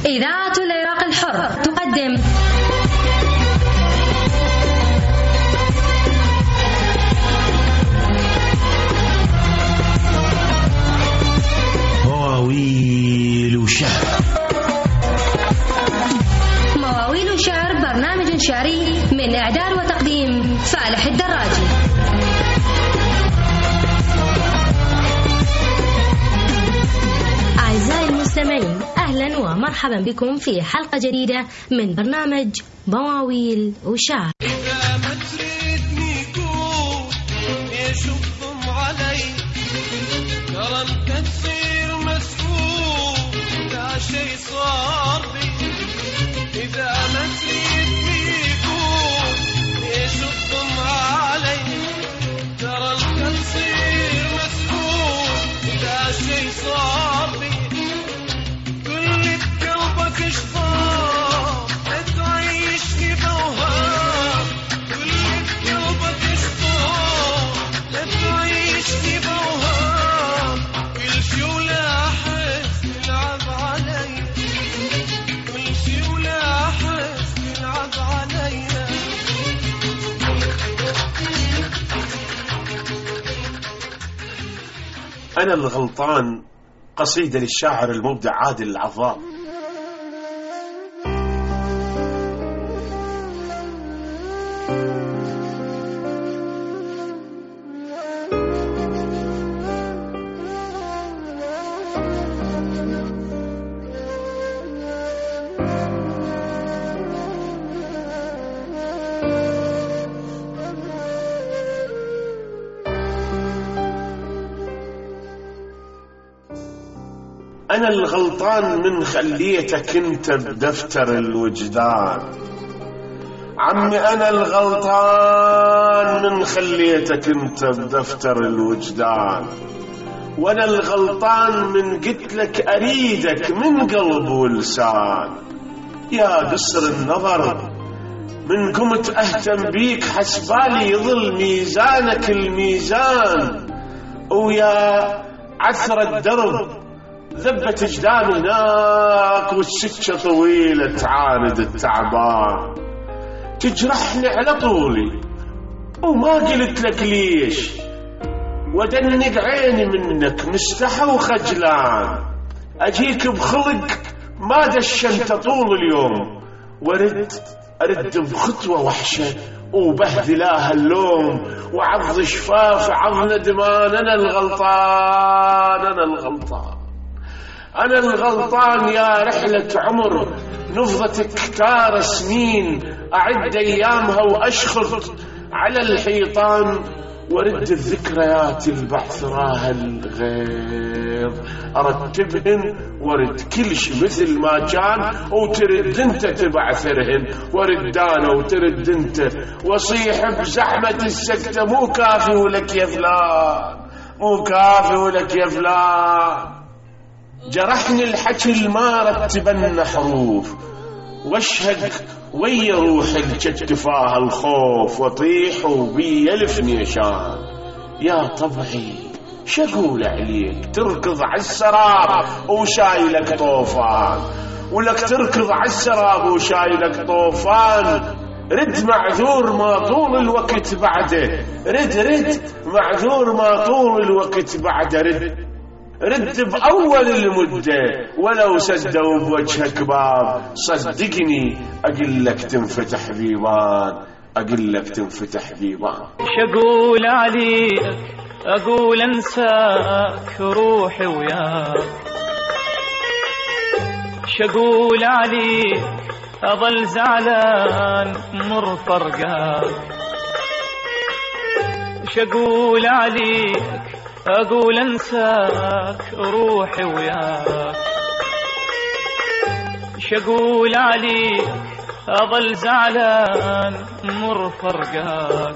إذاعة العراق الحر تقدم مواويل شعر. مواويل شعر برنامج شعري من إعداد وتقديم فالح الدراجي. أعزائي المستمعين، أهلا ومرحبا بكم في حلقة جديدة من برنامج مواويل وشعر. إذا ما تريدني قول يشوفهم علي، ترى انت تصير مسؤول لا شي صار بي. إذا ما تريدني قول يشوفهم علي، ترى انت تصير مسؤول لا شي صار بي. كل بقلبك شفاف تعيشني بوهام، كل بقلبك شفاف تعيشني بوهام. كل شي ولاحظ تلعب علي، كل شي ولاحظ تلعب علي. أنا الغلطان، قصيدة للشاعر المبدع عادل العظام. أنا الغلطان من خليتك أنت بدفتر الوجدان. عمي أنا الغلطان من خليتك أنت بدفتر الوجدان. وأنا الغلطان من قلت لك أريدك من قلب ولسان. يا قصر النظر من قمت أهتم بيك، حسبالي يظل ميزانك الميزان. ويا عثر الدرب ذبت جدام هناك، والسكة طويلة تعاند التعبان. تجرحني على طولي وما قلت لك ليش، ودنق عيني منك مستحى وخجلان. أجيك بخلق ما دشنت طول اليوم، أرد بخطوة وحشة وبهدلاها اللوم. وعض شفاف عض ندمان. أنا الغلطان، أنا الغلطان، أنا الغلطان. يا رحلة عمر نفضت كتار سنين، أعد أيامها وأشخط على الحيطان. ورد الذكريات البعثراها الغيظ، أرتبهن ورد كل شي مثل ما كان، وترد انت تبعثرهن ورد انا وترد انت. وصيح بزحمة السكتة مو كافي ولك يا فلان، مو كافي ولك يا فلان. جرحني الحكي ما رتبن حروف، واشهد ويا روح الجتفاه الخوف. وطيح وبي ألف نيشان. يا طبعي شقول عليك تركض عالسراب وشايلك طوفان، ولك تركض عالسراب وشايلك طوفان. رد معذور ما طول الوقت بعده، رد معذور ما طول الوقت بعده. رد بأول المدة ولو سدوا بوجهك باب. صدقني أقول لك تنفتح بيبان، أقول لك تنفتح بيبان. شقول عليك أقول أنساك روحي وياك، شقول عليك أظل زعلان مر فرقاك، شقول عليك أقول أنساك روحي وياك، شقول عليك أظل زعلان مر فرقاك.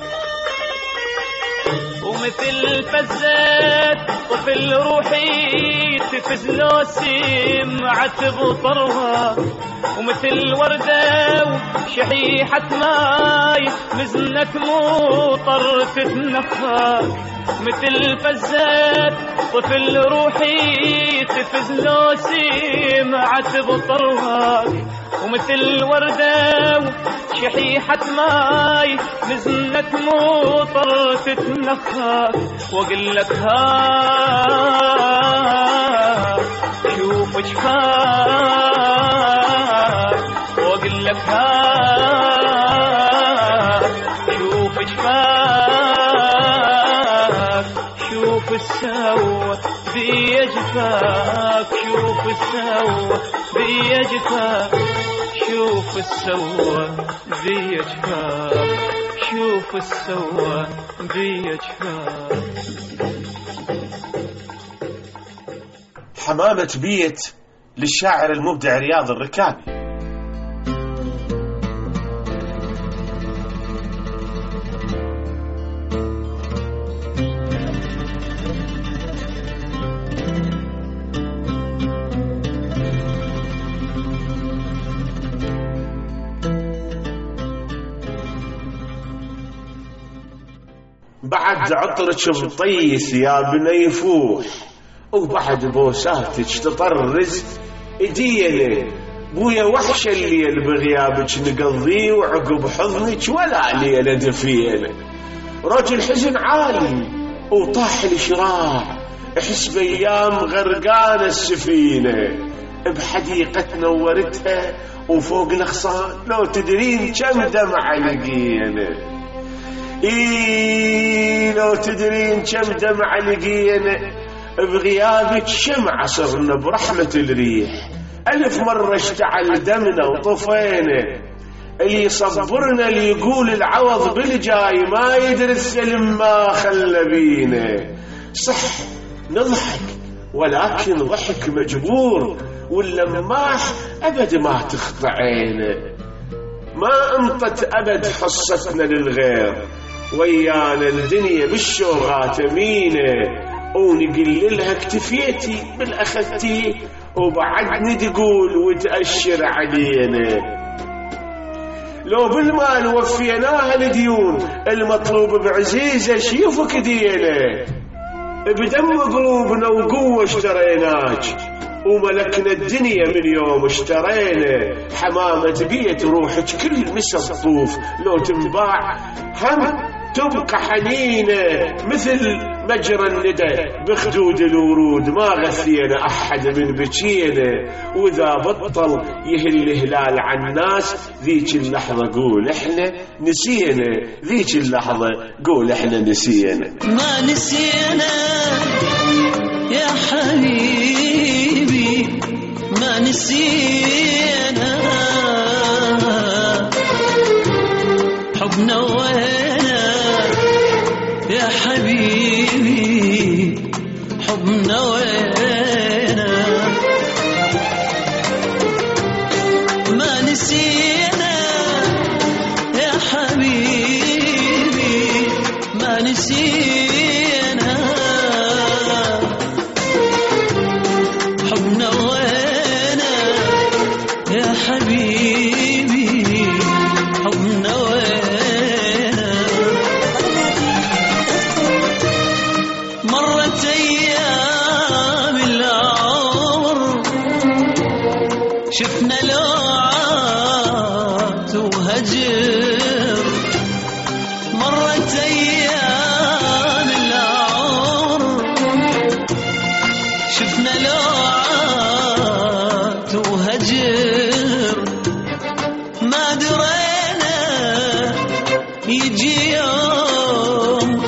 ومثل فزت طفل روحي تفز لو سمعت بطرها، ومثل وردة وشحيحة ماي مزنك مطر تتنفى. مثل فزت طفل روحي تفز لو سمعت بطرهاك ومثل وردة شحيحة ماي نزلت مطر تتنخاك واقول لك ها شوف شفاك واقول لك ها شوف شفاك شوف السوى بي جفاك شوف السوى بي جفاك شوف السوى بي جفاك شوف السوى بي جفاك. حمامة بيت للشاعر المبدع رياض الركابي. بعد عطرك مطي ثيابنا يفوح وبعد بوساتك تطرز ايدينا بويا وحش الليل بغيابك نقضيه وعقب حضنك ولا ليلة دفينا رجل حزن عالي وطاح الشراع احس بايام غرقان السفينة بحديقة نورتها وفوق الاغصان لو تدرين كم دمعة لقينا لو تدرين كم دمعة لقينا بغيابك شمعة صرنا برحمة الريح 1000 مرة اشتعل دمنا وطفينا اللي يصبرنا اللي يقول العوض بالجاي ما يدري السلم ما خلى بينا صح نضحك ولكن ضحك مجبور واللماح أبد ما تخطى عينه ما انطت أبد حصتنا للغير ويانا الدنيا بالشوغات مينة ونقللها اكتفيتي بالأخذتي وبعدني تقول وتأشر علينا لو بالمال وفيناها الديون المطلوب بعزيزة شيفك دينا بدم قلوبنا وقوة اشتريناك وملكنا الدنيا من يوم اشترينا حمامة بيت روحك كل مسا الطوف لو تنباع هم تبقى حنينة مثل مجرى الندى بخدود الورود ما غثينا أحد من بكينا وإذا بطل يهل هلال عن الناس ذيك اللحظة قول إحنا نسينا ذيك اللحظة قول إحنا نسينا ما نسينا يا حبيبي ما نسينا حبنا وين يا حبيبي حبنا وين ما نسينا يا حبيبي ما نسينا حبنا وين يا حبيبي حبنا وين مرت أيام العمر شفنا لوعات وهجر مرت أيام العمر شفنا لوعات وهجر ما درينا يجي يوم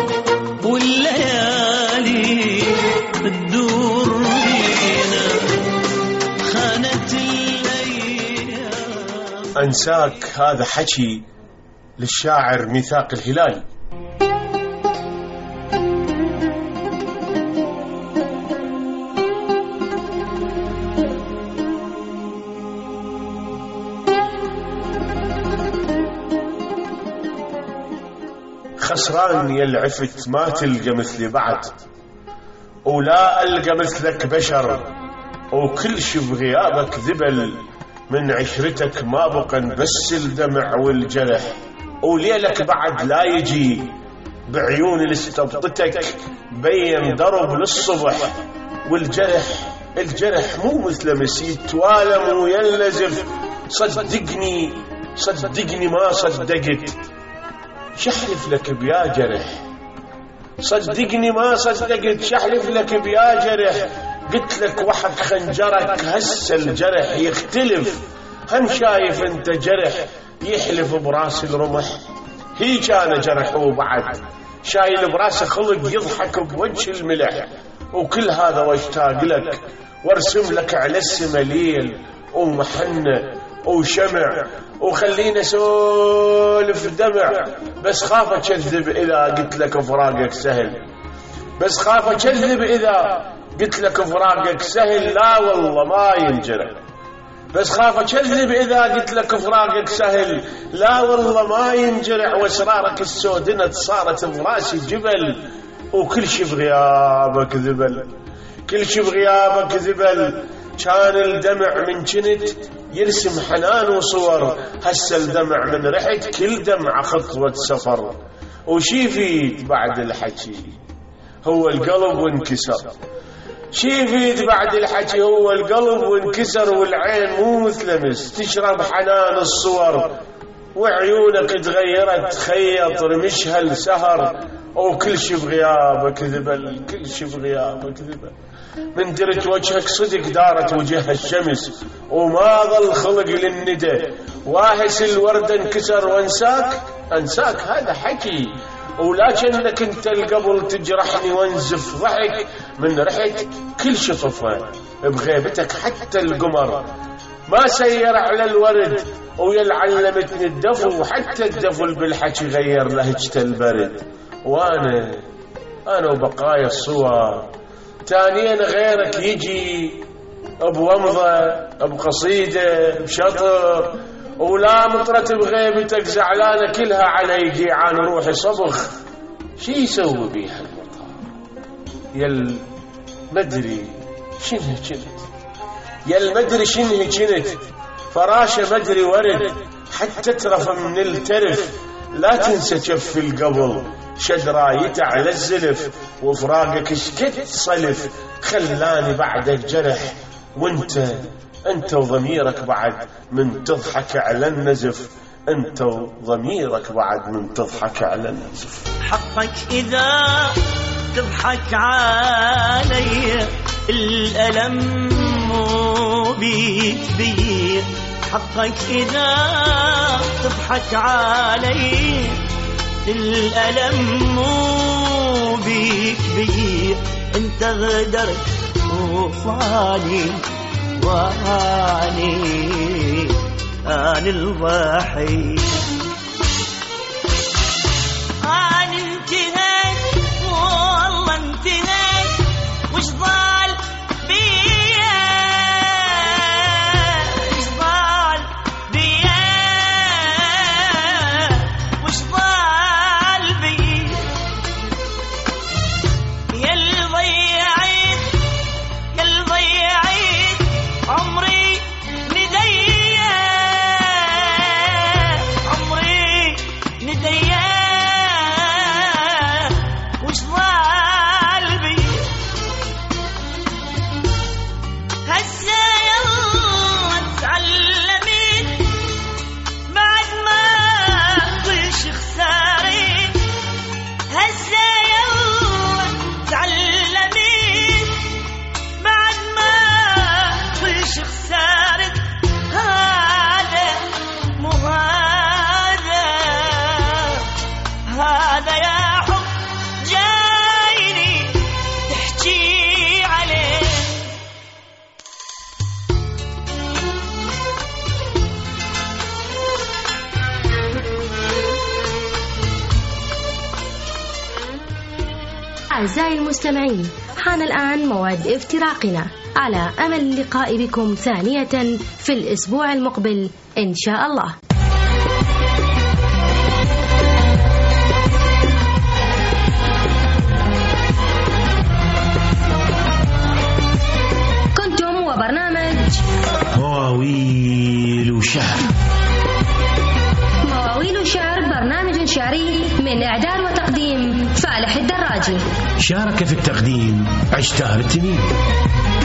والليالي تدور بينا خانت الأيام. أنساك هذا حكي للشاعر ميثاق الهلالي. خسران يلعفت ما تلقى مثلي بعد ولا ألقى مثلك بشر وكل شي بغيابك ذبل من عشرتك ما بقى بس الدمع والجرح وليلك بعد لا يجي بعيون اللي استبطتك بين ضرب للصبح، والجرح مو مثلمس يتوالم وينلزف. صدقني ما صدقت، شحلف لك بيا جرح، صدقني ما صدقت، شحلف لك بيا جرح. قلت لك وحق خنجرك هسه الجرح يختلف، هم شايف انت جرح يحلف براس الرمح. هي كان جرح وبعد شايل براسه خلق يضحك بوجه الملح. وكل هذا واشتاق لك وارسم لك على السما ليل ومحنة وشمع، وخلينا سولف دمع. بس خاف اكذب اذا قلت لك فراقك سهل، بس خاف اكذب اذا قلت لك فراقك سهل. لا والله ما ينجرح، بس خاف اكذب اذا قلت لك فراقك سهل. لا والله ما ينجرح، واسرارك السودنت صارت براسي جبل، وكل شي بغيابك ذبل، كل شي بغيابك ذبل. كان الدمع من جنت يرسم حنان وصور، هسه الدمع من رحت كل دمعة خطوة سفر. وشي فيد بعد الحكي هو القلب وانكسر، شي فيد بعد الحكي هو القلب وانكسر. والعين مو مثلمس تشرب حنان الصور، وعيونك تغيرت تخيط رمشها السهر. وكل شي بغيابك ذبل، كل شي بغيابك ذبل. من درت وجهك صدق دارت وجهها الشمس، وما ظل خلق للندى. واهس الورد انكسر وانساك هذا حكي، ولكنك انت القبل تجرحني وانزف ضحك. من رحت كل شي طفى بغيبتك، حتى القمر ما سير على الورد. ويلعلمتني الدفو، حتى الدفل بالحكي غير لهجة البرد. وانا وبقايا الصور تانيين غيرك يجي بومضة بقصيدة بشطر، ولا مطرت بغيبتك زعلانة كلها علي قيعان روحي صبخ. شي يسوي بيها المطار يل مدري شنه كنت، يل مدري شنه كنت. فراشة مدري ورد حتى ترف من الترف. لا تنسى جف القبل شدرايته على الزلف، وفراقك شكت صلف. خلاني بعدك جرح، وانت وضميرك بعد من تضحك على النزف، انت وضميرك بعد من تضحك على النزف. حقك إذا تضحك علي الألم مو بيك بي، حقك إذا تضحك علي الألم مو بيك بي. انت غدرت وفاني أنا الضحي. أنا انتهيت والله انتهيت، وش ضال بيا وش ضال بيا وش ضال بيا. يل ضيعيت عمري نديا وش ضال بيا. هسه يلا تعلمت بعد ما كل شي خسارت، هسه يلا تعلمت بعد ما كل شي خسارت. هذا مو هذا يا حب جايني تحكي عليه. أعزائي المستمعين، حان الآن موعد افتراقنا، على أمل اللقاء بكم ثانية في الأسبوع المقبل إن شاء الله. كنتم وبرنامج مواويل وشعر. مواويل وشعر، برنامج شعري من إعداد وتقديم العراقي. شارك في التقديم عشتار التميم.